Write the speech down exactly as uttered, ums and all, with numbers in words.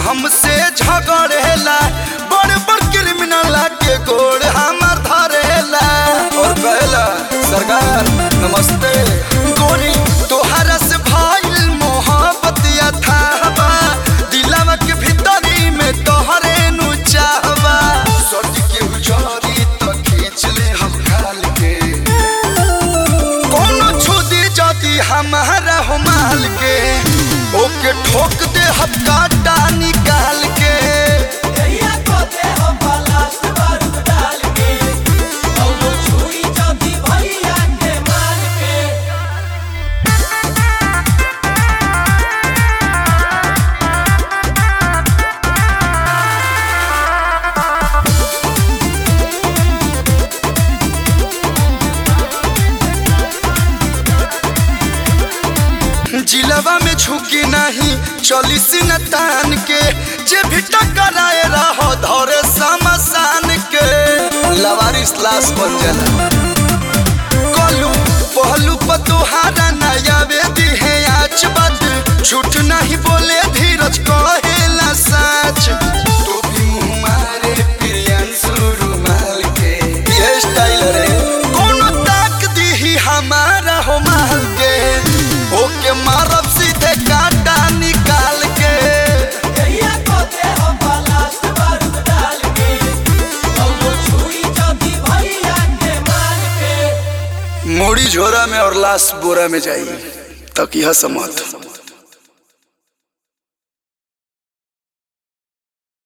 हमसे झगड़ेला, बड़ बड़ क्रिमिनल के गोड़ हमार धरेला और कहला सरकार नमस्ते। गोरी तोहरा से भइल मोहब्बत या थाहबा, दिलवा के भीतरी में तोहरे नु चाहबा। सट के उजड़ी तो खींच ले हम खाल के, कोनो छुदी जदी हमारा हो माल के, ओके ठोक दे हम काटा निकाल के। को दे हम लास्ट बारूद डाल के, औनो छुरी जदी भैया के मार के। जिलवा में झुकी नहीं चली सिंह तान के, जे भी टकराए रहो धरे समसान के। लवारिस लाश बन जाला कलू पहलू पर तुहारा नया वेदी है आज बात, झूठ नहीं बोले धीरज कहेला सच। तो भी मुँह मारे प्रियांशु रुमाल के, ये स्टाइल रे कोनो ताक दी ही हमारा हो माल के, ओके मारब सीधे काटा निकाल के। को दे हम लास्ट बारूद डाल के, औनो छुरी जदी भैया के मार के। मूड़ी झोरा में और लाश बोरा में जाई तक यह समझ।